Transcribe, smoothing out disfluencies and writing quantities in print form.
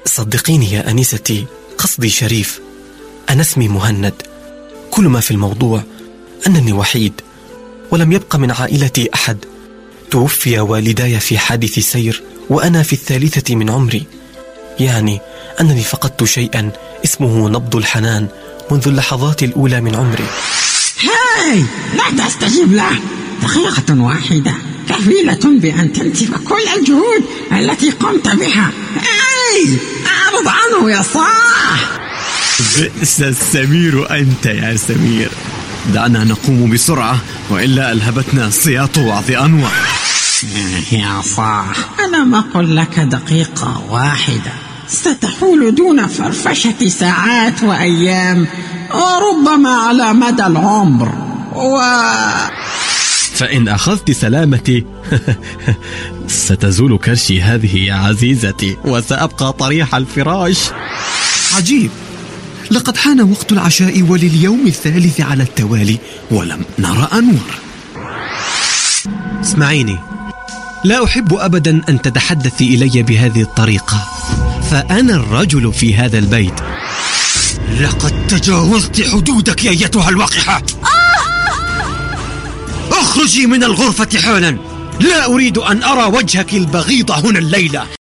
صدقيني يا أنيستي، قصدي شريف. أنا اسمي مهند. كل ما في الموضوع أنني وحيد، ولم يبق من عائلتي أحد. توفي والداي في حادث سير وأنا في 3 من عمري، يعني أنني فقدت شيئا اسمه نبض الحنان منذ اللحظات الأولى من عمري. هاي، لا تستجيب له. دقيقة واحدة كفيلة بأن تنسف كل الجهود التي قمت بها. هاي، أعرض عنه يا صاح. بئس السمير أنت يا سمير. دعنا نقوم بسرعة، وإلا ألهبتنا سياط وعظ أنور. يا صاح، ألم أقل لك دقيقة واحدة ستحول دون فرفشة ساعات وأيام، وربما على مدى العمر. فإن أخذت سلامتي ستزول كرشي هذه يا عزيزتي، وسأبقى طريح الفراش. عجيب، لقد حان وقت العشاء ولليوم الثالث على التوالي ولم نرى أنور. اسمعيني، لا أحب أبدا أن تتحدثي إلي بهذه الطريقة، فأنا الرجل في هذا البيت. لقد تجاوزت حدودك يا أيتها الوقحة. اخرجي من الغرفة حالا، لا أريد أن أرى وجهك البغيض هنا الليلة.